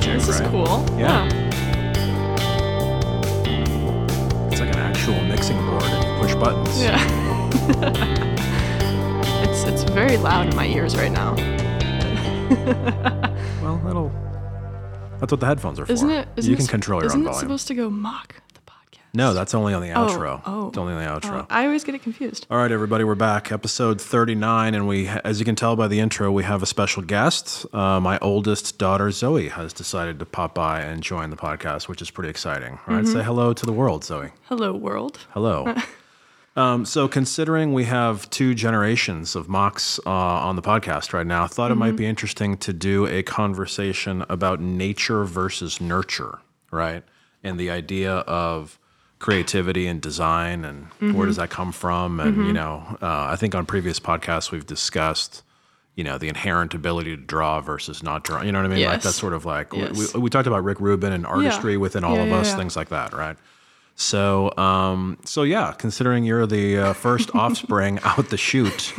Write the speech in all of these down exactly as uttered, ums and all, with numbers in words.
magic, This right? is cool. Yeah. Yeah. It's like an actual mixing board and you push buttons. Yeah. it's it's very loud in my ears right now. Well, that'll. That's what the headphones are for. Isn't it? Isn't you it, can control your isn't own it volume. supposed to go mock the podcast? No, that's only on the Oh, outro. oh. It's only on the outro. Oh, I always get it confused. All right, everybody, we're back. Episode thirty-nine, and we, as you can tell by the intro, we have a special guest. Uh, my oldest daughter, Zoe, has decided to pop by and join the podcast, which is pretty exciting. All right, Mm-hmm. say hello to the world, Zoe. Hello, world. Hello. um, so considering we have two generations of mocks uh, on the podcast right now, I thought Mm-hmm. it might be interesting to do a conversation about nature versus nurture, right? And the idea of creativity and design and Mm-hmm. where does that come from? And, you know, uh, I think on previous podcasts we've discussed, you know, the inherent ability to draw versus not draw. You know what I mean? Like Yes. that's sort of like, we, Yes. we, we talked about Rick Rubin and artistry Yeah. within all Yeah, of yeah, us, yeah. things like that, right? So, um, so yeah, considering you're the uh, first offspring out the chute,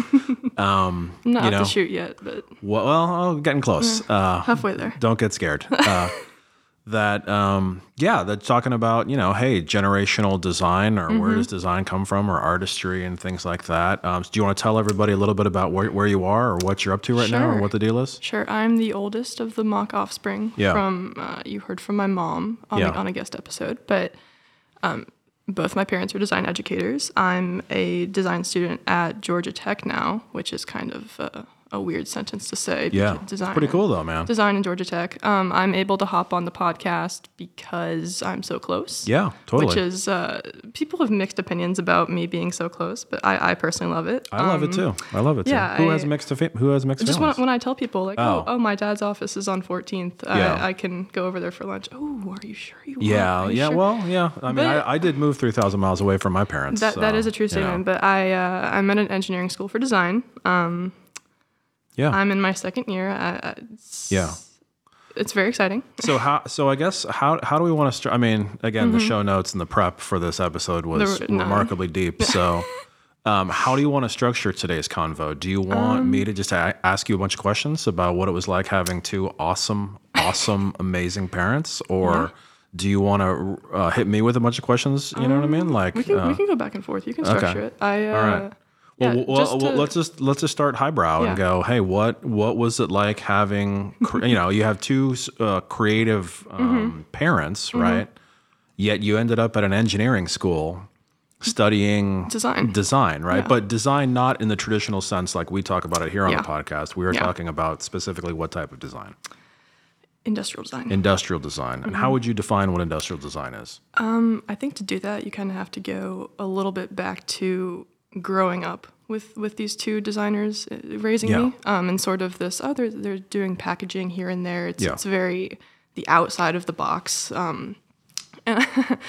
um, I'm not you out know, to shoot yet, but well, well, getting close. Uh, halfway there. don't get scared. Uh, that, um, yeah, they're talking about, you know, hey, generational design or Mm-hmm. where does design come from or artistry and things like that. Um, so do you want to tell everybody a little bit about where, where you are or what you're up to right now or Sure. what the deal is? Sure, I'm the oldest of the mock offspring. Yeah. From uh, you heard from my mom on, Yeah. a, on a guest episode, but um, both my parents are design educators. I'm a design student at Georgia Tech now, which is kind of uh, a weird sentence to say. Yeah, because it's design pretty cool though, man. Design in Georgia Tech. Um, I'm able to hop on the podcast because I'm so close. Yeah, totally. Which is, uh, people have mixed opinions about me being so close, but I, I personally love it. I love it too. I love it too. yeah, who I- has mixed affi- who has mixed Just when, feelings? when I tell people, like, Oh. oh, oh, my dad's office is on fourteenth, Yeah. I, I can go over there for lunch. Oh, are you sure you want? yeah, Are you yeah. sure? Well, yeah. I mean, But- I, I did move three thousand miles away from my parents. That, that so, is a true you know. statement, but I, uh, I'm at an engineering school for design. Um, Yeah. I'm in my second year. I, I- it's, Yeah. It's very exciting. So how? So I guess how how do we want to start? I mean, again, the show notes and the prep for this episode was Mm-hmm. There were none. remarkably deep. So, um, how do you want to structure today's convo? Do you want Um, me to just a- ask you a bunch of questions about what it was like having two awesome, awesome, amazing parents, or do you want to uh, hit me with a bunch of questions? You know what I mean? Like, We can uh, we can go back and forth. You can structure it. I uh, all right. yeah, Well, well, just well, to- let's just let's just start highbrow and Yeah. go. Hey, what what was it like having? cre- You know, you have two uh, creative um, Mm-hmm. parents, right? Yet you ended up at an engineering school studying Design. design, right? Yeah. But design not in the traditional sense like we talk about it here on Yeah. the podcast. We were Yeah. talking about specifically what type of design, industrial design. industrial design, and Mm-hmm. how would you define what industrial design is? Um, I think to do that, you kind of have to go a little bit back to growing up with, with these two designers uh, raising Yeah. me, um, and sort of this, oh, they're, they're doing packaging here and there. It's, Yeah. it's very the outside of the box. Um, and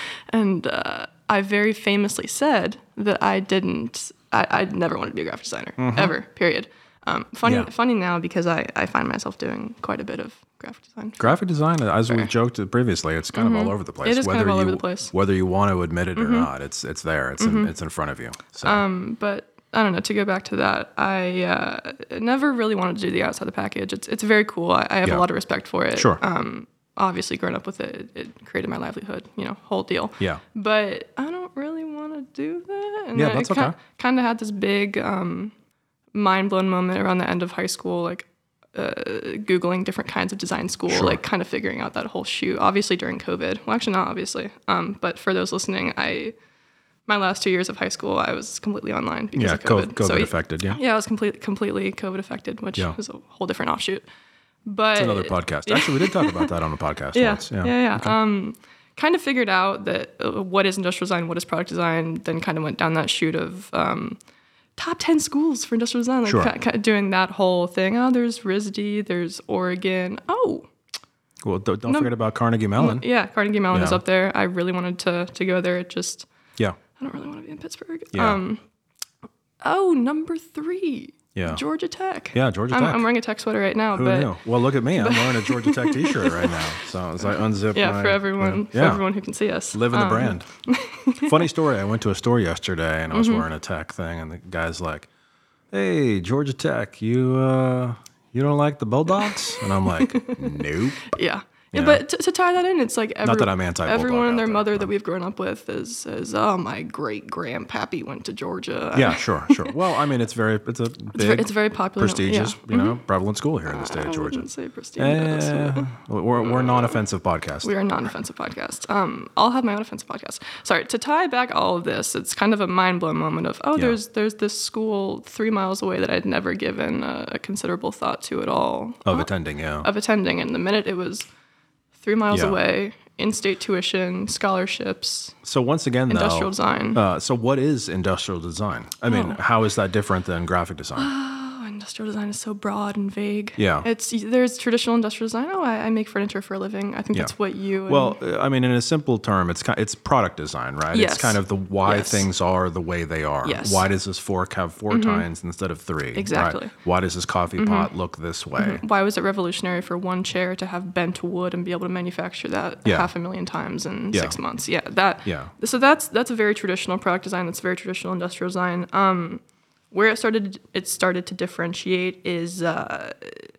and uh, I very famously said that I didn't, I, I never wanted to be a graphic designer, ever, period. Um, funny, Mm-hmm. Yeah. funny now because I, I find myself doing quite a bit of graphic design. Graphic design, as we've joked previously, it's kind of all over the place. It is kind of all you, over the place. Whether you want to admit it or not, it's it's there. It's in, it's in front of you. So Um, but I don't know. To go back to that, I uh, never really wanted to do the outside of the package. It's it's very cool. I, I have Yeah. a lot of respect for it. Sure. Um, obviously, growing up with it, it, it created my livelihood. You know, whole deal. Yeah. But I don't really want to do that. And Yeah, then that's it okay. Kind of had this big um, mind blown moment around the end of high school, like. Uh, Googling different kinds of design school, Sure. like kind of figuring out that whole shoot. Obviously during COVID. Well, actually not obviously. Um, but for those listening, I my last two years of high school, I was completely online because yeah, of COVID. COVID, COVID So, affected. Yeah, yeah, I was completely completely COVID affected, which Yeah. was a whole different offshoot. But it's another podcast. Actually, we did talk about that on the podcast yeah, once. yeah, yeah. Um, kind of figured out that uh, what is industrial design, what is product design. Then kind of went down that chute of um, top ten schools for industrial design, like Sure. ki- ki- doing that whole thing. Oh, there's R I S D, there's Oregon. Oh, Well, don't, don't forget about Carnegie Mellon. yeah, Carnegie Mellon is Yeah. up there. I really wanted to to go there. It just Yeah, I don't really want to be in Pittsburgh. Yeah. Um, oh, number three. Yeah. Georgia Tech. Yeah, Georgia I'm, Tech. I'm wearing a Tech sweater right now, Who but knew? Well, look at me. I'm wearing a Georgia Tech T-shirt right now. So as I unzip yeah, my, for everyone, for yeah. everyone who can see us. Living the Um, brand. Funny story. I went to a store yesterday and I was Mm-hmm. wearing a Tech thing, and the guy's like, "Hey, Georgia Tech, you uh, you don't like the Bulldogs?" And I'm like, "Nope." Yeah. Yeah, know? but to, to tie that in, it's like every, Not that I'm anti-bulldog everyone and out their there, mother but- that we've grown up with is, is oh, my great grandpappy went to Georgia. Yeah, sure, sure. Well, I mean, it's very, it's a big, It's, very, it's very popular. prestigious, Yeah. you know, prevalent school here in the state I of Georgia. wouldn't say prestigious. Eh, we're we're a non-offensive podcast. We are a non-offensive podcast. Um, I'll have my own offensive podcast. Sorry, to tie back all of this, it's kind of a mind-blowing moment of, oh, Yeah. there's there's this school three miles away that I'd never given a, a considerable thought to at all. Of attending, yeah. Of attending, and the minute it was three miles Yeah. away, in-state tuition, scholarships, So once again, though, industrial design. Uh, so what is industrial design? I mean, Oh. how is that different than graphic design? Oh, industrial design is so broad and vague. Yeah. It's there's traditional industrial design. Oh, I, I make furniture for a living. I think Yeah. that's what you. And, Well, uh, I mean, in a simple term, it's kind, it's product design, right? Yes. It's kind of the why Yes. things are the way they are. Yes. Why does this fork have four tines instead of three? right? Exactly. Why does this coffee pot look this way? why was it revolutionary for one chair to have bent wood and be able to manufacture that Yeah. half a million times in Yeah. six months? Yeah, that. Yeah. So that's that's a very traditional product design. That's very traditional industrial design. Um, where it started, it started to differentiate is uh,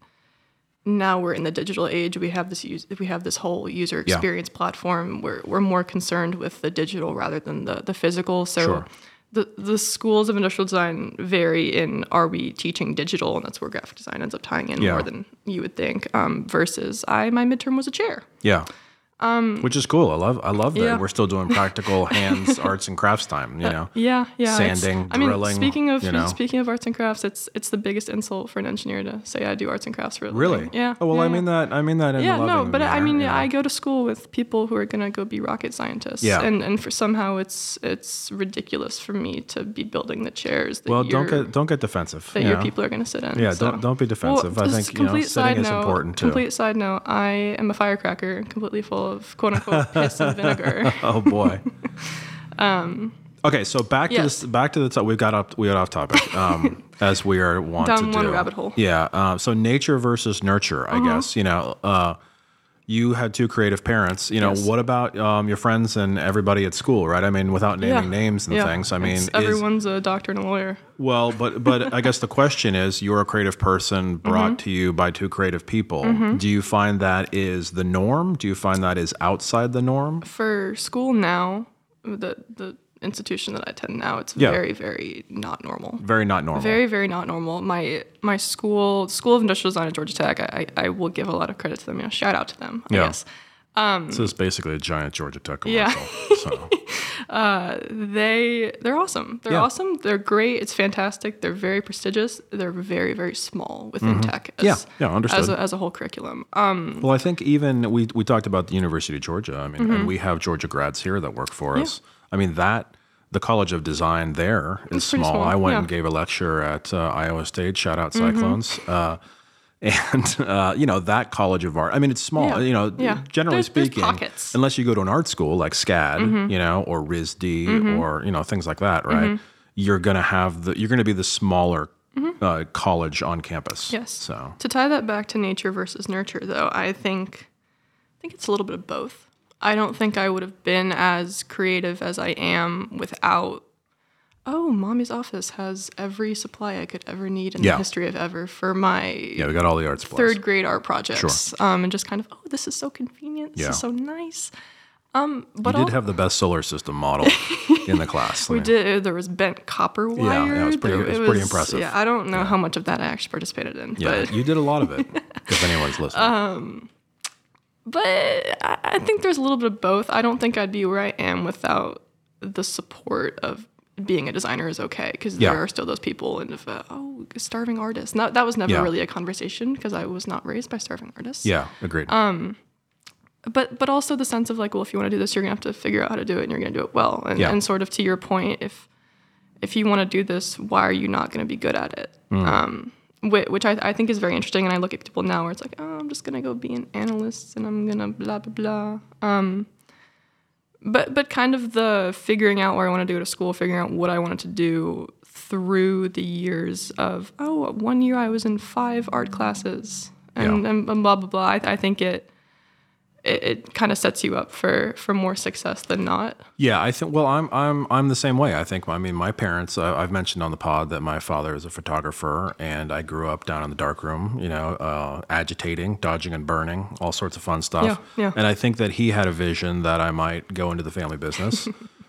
now we're in the digital age. We have this use, we have this whole user Yeah. experience platform. We're we're more concerned with the digital rather than the the physical. So. Sure. The, the schools of industrial design vary in are we teaching digital, and that's where graphic design ends up tying in Yeah. more than you would think, um, versus I my midterm was a chair. Yeah. Which is cool. I love I love that Um, yeah. we're still doing practical hands, arts and crafts time. You know. Yeah, yeah. it's- Sanding, I mean, drilling, speaking of you know. speaking of arts and crafts, it's it's the biggest insult for an engineer to say I do arts and crafts for a Really? living. Yeah. Oh well, yeah, I mean yeah. that. I mean that in Yeah, a loving no, but I manner, mean, you know? I go to school with people who are gonna go be rocket scientists. Yeah. And and for somehow it's it's ridiculous for me to be building the chairs that Well, your, don't get don't get defensive. that you your know? people are gonna sit in. Yeah, so. don't don't be defensive. Well, I this think you know complete sitting side is note, important too. Complete side note: I am a firecracker, completely full of quote unquote piss and vinegar. Oh boy. um, okay, so back to yes. this. Back to the top. We got up. We got off topic. Um, as we are want Down to do. one rabbit hole. Yeah. Uh, so nature versus nurture. I Uh-huh. guess you know. Uh, you had two creative parents. You know. Yes. What about um, your friends and everybody at school? Right. I mean, without naming Yeah. names and Yeah. things. I mean, It's- is, everyone's a doctor and a lawyer. well, but but I guess the question is, you're a creative person brought Mm-hmm. to you by two creative people. Do you find that is the norm? Do you find that is outside the norm? For school now, the the institution that I attend now, it's Yeah. very very not normal. Very not normal. Very very not normal. My my school, School of Industrial Design at Georgia Tech, I, I I will give a lot of credit to them. You know, shout out to them. I Yeah. guess. This is basically a giant Georgia Tech Yeah. commercial. So. They they're awesome. They're Yeah. awesome. They're great. It's fantastic. They're very prestigious. They're very very small within tech. As, Yeah. Yeah, understood. As a, as a whole curriculum. Um, Well, I think even we we talked about the University of Georgia. I mean, Mm-hmm. and we have Georgia grads here that work for us. I mean that the College of Design there is It's pretty small. small, I went yeah. and gave a lecture at uh, Iowa State. Shout out Cyclones. Uh, and uh, you know that College of Art. I mean, it's small. Yeah. You know, Yeah. generally There's- there's speaking, pockets. unless you go to an art school like SCAD, you know, or R I S D, or you know things like that, right? You're gonna have the you're gonna be the smaller uh, college on campus. Yes. So To tie that back to nature versus nurture, though, I think I think it's a little bit of both. I don't think I would have been as creative as I am without. Oh, mommy's office has every supply I could ever need in Yeah. the history of ever for my yeah, we got all the art supplies. third grade art projects. Um, and just kind of, oh, this is so convenient. This Yeah. is so nice. Um, You but did al- have the best solar system model in the class. I we mean, did. There was bent copper wire. yeah, it was pretty- There- it was pretty impressive. Yeah, I don't know how much of that I actually participated in. Yeah, But you did a lot of it. If anyone's listening. But I I think there's a little bit of both. I don't think I'd be where I am without the support of being a designer is okay, because Yeah. there are still those people and if uh, oh starving artists. That that was never Yeah. really a conversation because I was not raised by starving artists. yeah, agreed. Um, But but also the sense of like, well, if you want to do this, you're gonna have to figure out how to do it, and you're gonna do it well. And Yeah. and sort of to your point, if if you want to do this, why are you not gonna be good at it? Mm. Um, which, which I, I think is very interesting. And I look at people now where it's like, oh, I'm just gonna go be an analyst, and I'm gonna blah blah blah. Um, but but kind of the figuring out where I want to go to school, figuring out what I wanted to do through the years of oh, one year I was in five art classes, and Yeah. and, and blah blah blah. I, I think it. it, it kind of sets you up for, for more success than not. Yeah, I think. Well, I'm I'm I'm the same way. I think. I mean, my parents. Uh, I've mentioned on the pod that my father is a photographer, and I grew up down in the darkroom. You know, uh, agitating, dodging, and burning, all sorts of fun stuff. Yeah, yeah. And I think that he had a vision that I might go into the family business.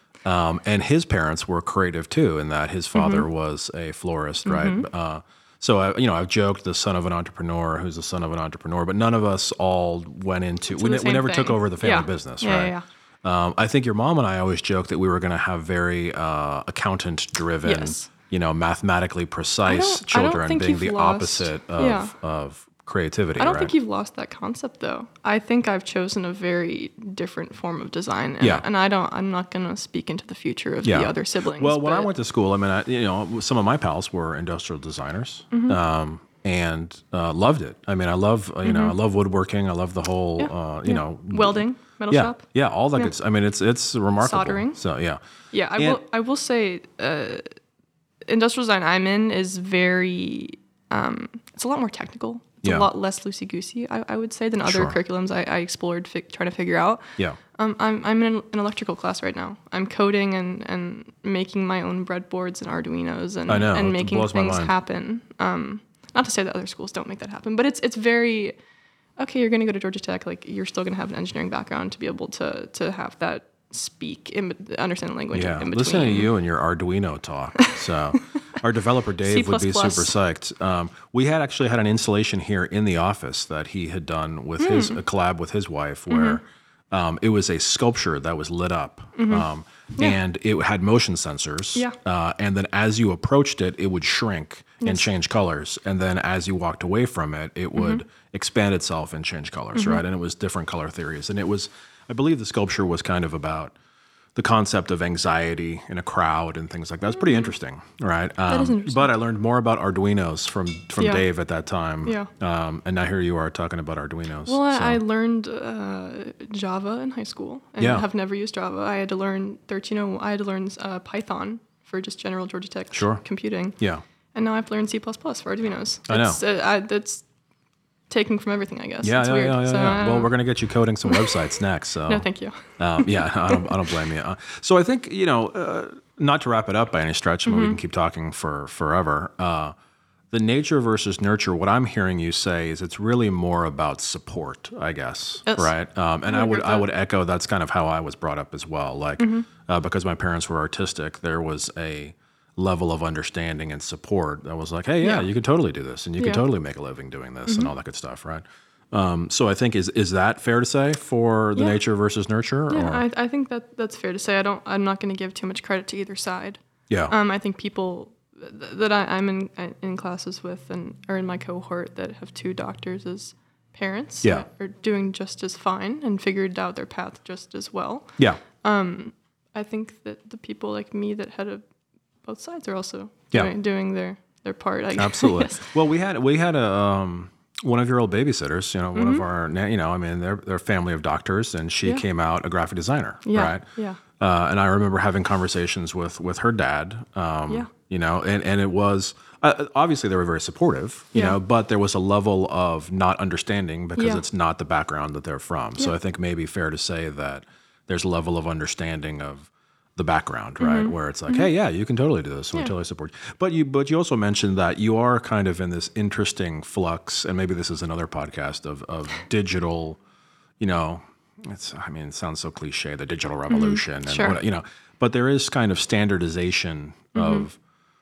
um, and his parents were creative too, in that his father mm-hmm. was a florist, right? Mm-hmm. Uh, So, I, you know, I've joked the son of an entrepreneur who's the son of an entrepreneur, but none of us all went into, we, we never thing. took over the family yeah. business, yeah, right? Yeah, yeah. Um, I think your mom and I always joked that we were going to have very uh, accountant-driven, yes. you know, mathematically precise children, being the lost, opposite of, yeah. of creativity, I don't right? think you've lost that concept, though. I think I've chosen a very different form of design, and, yeah. and I don't. I'm not going to speak into the future of yeah. the other siblings. Well, when but, I went to school, I mean, I, you know, some of my pals were industrial designers. Mm-hmm. Um, and uh, loved it. I mean, I love, you mm-hmm. know, I love woodworking. I love the whole, yeah. uh, you yeah. know. Welding, metal yeah, shop. Yeah, all that yeah. good. I mean, it's it's remarkable. Soldering. So, yeah. Yeah, I and, will I will say uh, industrial design I'm in is very, um, it's a lot more technical. It's yeah. a lot less loosey-goosey, I, I would say, than other sure. curriculums I, I explored fi- trying to figure out. Yeah. Um, I'm I'm in an electrical class right now. I'm coding and, and making my own breadboards and Arduinos and, I know, and making things mind. happen. Um, Not to say that other schools don't make that happen, but it's it's very, okay, you're going to go to Georgia Tech, like you're still going to have an engineering background to be able to to have that speak, in, understand the language yeah. in between. Listen to you and your Arduino talk. So our developer Dave would be super psyched. Um, we had actually had an installation here in the office that he had done with mm. his, a collab with his wife where mm-hmm. um, it was a sculpture that was lit up. Mm-hmm. Um, yeah. And it had motion sensors. Yeah. Uh, and then as you approached it, it would shrink yes. and change colors. And then as you walked away from it, it would mm-hmm. expand itself and change colors, mm-hmm. right? And it was different color theories. And it was, I believe the sculpture was kind of about the concept of anxiety in a crowd and things like that. It's pretty interesting, right? Um, that is interesting. But I learned more about Arduinos from, from yeah. Dave at that time. Yeah. Um, and now here you are talking about Arduinos. Well, so. I learned uh, Java in high school and yeah. have never used Java. I had to learn thirteen oh one, I had to learn uh, Python for just general Georgia Tech sure. computing. Yeah. And now I've learned C plus plus for Arduinos. I know. It's, uh, I, that's taking from everything, I guess. Yeah, it's yeah, weird. yeah, yeah, so, yeah. Well, um, we're gonna get you coding some websites next. So no, thank you. um, yeah, I don't, I don't blame you. Uh, so I think you know, uh, not to wrap it up by any stretch, I mean, mm-hmm. we can keep talking for forever. Uh, the nature versus nurture. What I'm hearing you say is it's really more about support, I guess, yes. right? Um, and I, I would I that. would echo that's kind of how I was brought up as well. Like mm-hmm. uh, because my parents were artistic, there was a level of understanding and support that was like, hey, yeah, yeah. you can totally do this, and you yeah. can totally make a living doing this, mm-hmm. and all that good stuff, right? Um, so I think is is that fair to say for the yeah. nature versus nurture? Yeah, or? I, I think that that's fair to say. I don't. I'm not going to give too much credit to either side. Yeah. Um, I think people th- that I, I'm in in classes with and are in my cohort that have two doctors as parents yeah. are doing just as fine and figured out their path just as well. Yeah. Um, I think that the people like me that had a both sides are also yeah. doing, doing their their part. I Absolutely. guess. Well, we had we had a. Um, one of your old babysitters, you know, one mm-hmm. of our, you know, I mean, they're, they're a family of doctors, and she yeah. came out a graphic designer, yeah. right? Yeah. Uh, and I remember having conversations with, with her dad, um, yeah. you know, and, and it was, uh, obviously they were very supportive, you yeah. know, but there was a level of not understanding because yeah. it's not the background that they're from. So yeah. I think maybe fair to say that there's a level of understanding of the background, right? Mm-hmm. Where it's like, mm-hmm. hey, yeah, you can totally do this, and yeah. we totally support you. But you, but you also mentioned that you are kind of in this interesting flux, and maybe this is another podcast of of digital, you know, it's, I mean, it sounds so cliche, the digital revolution, mm-hmm. and sure. what, you know, but there is kind of standardization mm-hmm. of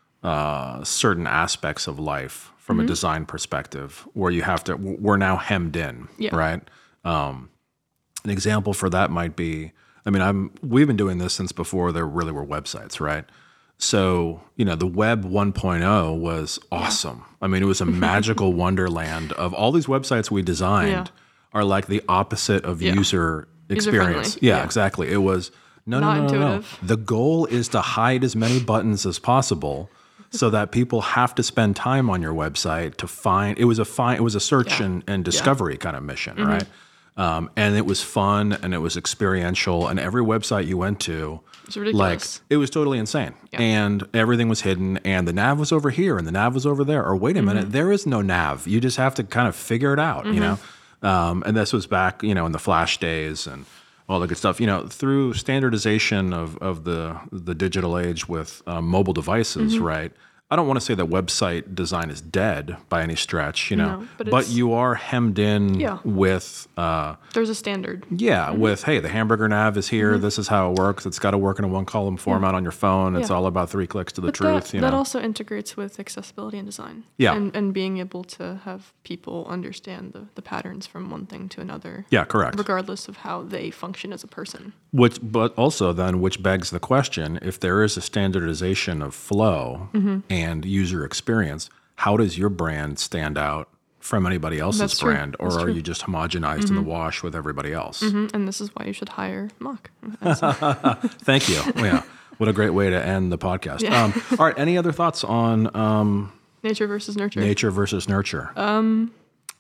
uh, certain aspects of life from mm-hmm. a design perspective, where you have to, we're now hemmed in, yeah. right? Um, an example for that might be, I mean, I'm we've been doing this since before there really were websites, right? So, you know, the web one point oh was awesome. I mean, it was a magical wonderland of all these websites we designed yeah. are like the opposite of yeah. user experience. User-friendly. Yeah, yeah, exactly. It was no, Not no, no, no, no. intuitive. The goal is to hide as many buttons as possible so that people have to spend time on your website to find. It was a find. It was a search yeah. and, and discovery yeah. kind of mission, mm-hmm. right? Um, and it was fun and it was experiential, and every website you went to, it's ridiculous. Like, it was totally insane. Yeah. And everything was hidden, and the nav was over here and the nav was over there. Or wait a minute, mm-hmm. there is no nav. You just have to kind of figure it out, mm-hmm. you know? Um, and this was back, you know, in the Flash days and all the good stuff. You know, through standardization of, of the the digital age with um, mobile devices, mm-hmm. right? I don't want to say that website design is dead by any stretch, you know, no, but, but you are hemmed in yeah. with... Uh, There's a standard. Yeah, mm-hmm. with, hey, the hamburger nav is here. Mm-hmm. This is how it works. It's got to work in a one-column format yeah. on your phone. It's yeah. all about three clicks to the but truth. That, you know? that also integrates with accessibility and design. Yeah. And, and being able to have people understand the, the patterns from one thing to another. Yeah, correct. Regardless of how they function as a person. Which, but also then, which begs the question, if there is a standardization of flow mm-hmm. and user experience, how does your brand stand out from anybody else's That's brand? Or are true. you just homogenized mm-hmm. in the wash with everybody else? Mm-hmm. And this is why you should hire Mock. Thank you. Yeah. What a great way to end the podcast. Yeah. Um, all right. Any other thoughts on um, nature versus nurture? Nature versus nurture. Um,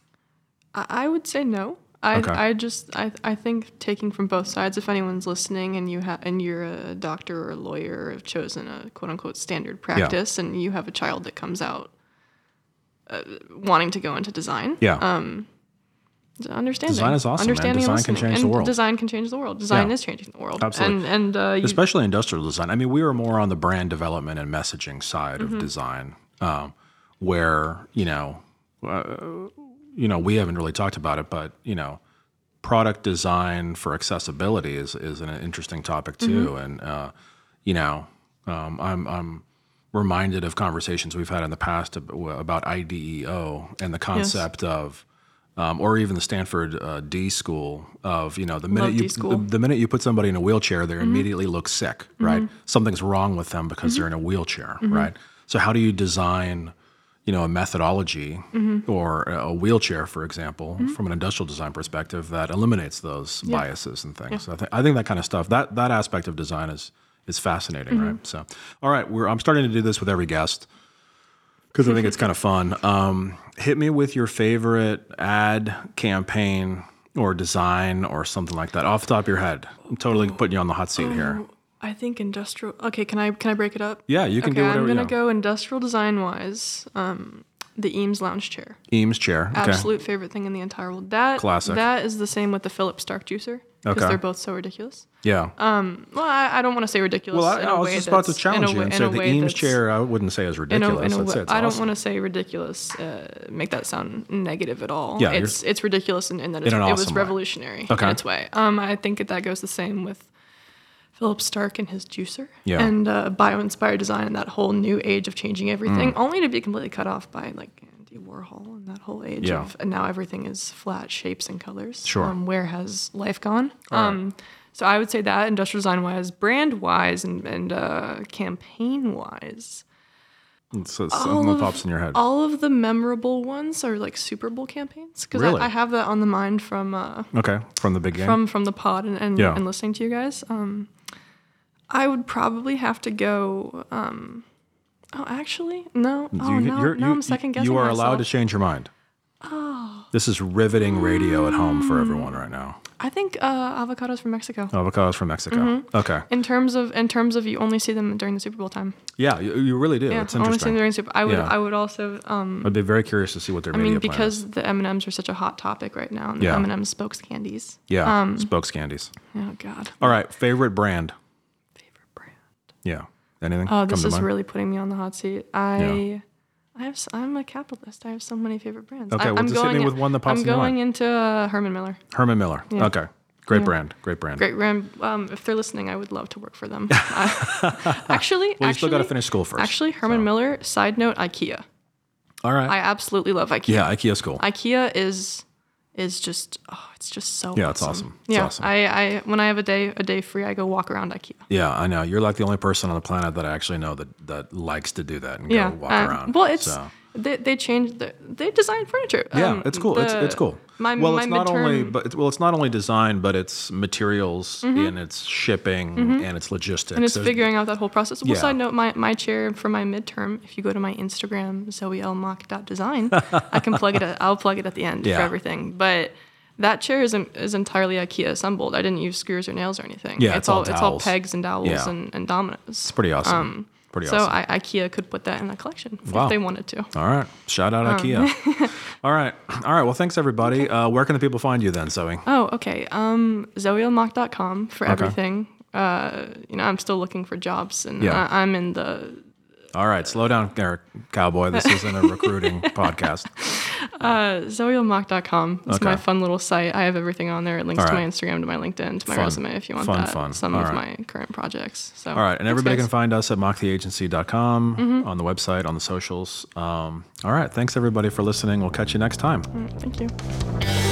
I would say no. I okay. I just I I think taking from both sides. If anyone's listening and you have and you're a doctor or a lawyer or have chosen a quote unquote standard practice yeah. and you have a child that comes out uh, wanting to go into design. Yeah. Um, understanding. Design is awesome. Understanding man. Design and can change and the world. Design can change the world. Design yeah. is changing the world. Absolutely. And and uh, you, especially industrial design. I mean, we were more on the brand development and messaging side mm-hmm. of design, um, where you know. Uh, You know, we haven't really talked about it, but, you know, product design for accessibility is, is an interesting topic too. Mm-hmm. And, uh, you know, um, I'm, I'm reminded of conversations we've had in the past about I D E O and the concept yes. of, um, or even the Stanford uh, D school of, you know, the minute you the, the minute you put somebody in a wheelchair, they mm-hmm. immediately look sick, right? Mm-hmm. Something's wrong with them because mm-hmm. they're in a wheelchair, mm-hmm. right? So how do you design you know, a methodology mm-hmm. or a wheelchair, for example, mm-hmm. from an industrial design perspective that eliminates those yeah. biases and things. Yeah. So I, th- I think that kind of stuff, that that aspect of design is is fascinating, mm-hmm. right? So, all right, we're, I'm starting to do this with every guest because I think it's kind of fun. Um, hit me with your favorite ad, campaign, or design or something like that off the top of your head. I'm totally putting you on the hot seat oh. here. I think industrial. Okay, can I can I break it up? Yeah, you can okay, do whatever. I'm gonna you know. go industrial design wise. Um, the Eames lounge chair. Eames chair. Okay. Absolute favorite thing in the entire world. That classic. That is the same with the Philips Stark juicer because okay. they're both so ridiculous. Yeah. Um. Well, I, I don't want to say ridiculous. Well, I, in I a was way just about to challenge a, you and say the Eames chair. I wouldn't say is ridiculous. In a, in a, I'd say it's I awesome. don't want to say ridiculous. Uh, make that sound negative at all. Yeah. It's it's ridiculous in, in that it's, in it awesome was revolutionary way. Okay. in its way. Um. I think that, that goes the same with Philips Stark and his juicer, yeah. and uh, bio-inspired design and that whole new age of changing everything, mm. only to be completely cut off by like Andy Warhol and that whole age yeah. of, and now everything is flat shapes and colors. Sure. Um, where has life gone? All Um, right. So I would say that industrial design-wise, brand-wise, and, and uh, campaign-wise. So something that pops in your head. All of the memorable ones are like Super Bowl campaigns because really? I, I have that on the mind from uh, okay from the big game from from the pod and and, yeah. and listening to you guys. Um, I would probably have to go. Um, oh, actually, no. Oh, you, no. You're, no, you, I'm second guessing You are myself. allowed to change your mind. Oh. This is riveting radio at home for everyone right now. I think uh, avocados from Mexico. Avocados from Mexico. Mm-hmm. Okay. In terms of in terms of you only see them during the Super Bowl time. Yeah, you, you really do. Yeah, it's I only see interesting. them during Super. I would yeah. I would also. Um, I'd be very curious to see what their I media mean, plan because is. the M and M's are such a hot topic right now, and yeah. the M and M's spokes candies. Yeah, um, spokes candies. Oh God. All right, favorite brand. Favorite brand. Yeah. Anything? Oh, this come to is mind? really putting me on the hot seat. I. Yeah. I have. I'm a capitalist. I have so many favorite brands. Okay, I, well, I'm just going hit me with one that pops I'm in your going mind. into uh, Herman Miller. Herman Miller. Yeah. Okay. Great Yeah. brand. Great brand. Great brand. Um, if they're listening, I would love to work for them. I, actually, well, you actually, still got to finish school first. Actually, Herman so. Miller. Side note: IKEA. All right. I absolutely love IKEA. Yeah, IKEA's cool. IKEA is is just oh, it's just so. Yeah, it's awesome. awesome. It's yeah, awesome. I, I when I have a day a day free, I go walk around IKEA. Yeah, I know. You're like the only person on the planet that I actually know that, that likes to do that and yeah, go walk uh, around. Well, it's so. they they changed the, they design furniture. Yeah, um, it's cool. The, it's it's cool. My, well, my it's not midterm, only but it's, well, it's not only design, but it's materials mm-hmm. and it's shipping mm-hmm. and it's logistics. and it's There's, figuring out that whole process. Well, yeah. side note, my, my chair for my midterm, if you go to my Instagram, zoe l mock dot design, I can plug it. At, I'll plug it at the end Yeah. for everything. But that chair is is entirely IKEA assembled. I didn't use screws or nails or anything. Yeah, it's, it's all it's all dowels. pegs and dowels Yeah. and, and dominoes. It's pretty awesome. Um, pretty so awesome. I, IKEA could put that in a collection Wow. if they wanted to. All right. Shout out Um, IKEA. All right. All right. Well, thanks, everybody. Okay. Uh, where can the people find you then, Zoe? Oh, okay. Um, zoe lemach dot com for okay. everything. Uh, you know, I'm still looking for jobs, and yeah. I, I'm in the... All right. Slow down, Eric Cowboy. This isn't a recruiting podcast. Uh, zoe lemach dot com. It's okay. my fun little site. I have everything on there. It links right. to my Instagram, to my LinkedIn, to my fun. resume if you want fun, that. Fun. Some All of right. my current projects. So, all right. And everybody guys. can find us at mach the agency dot com mm-hmm. on the website, on the socials. Um, all right. Thanks, everybody, for listening. We'll catch you next time. Right, thank you.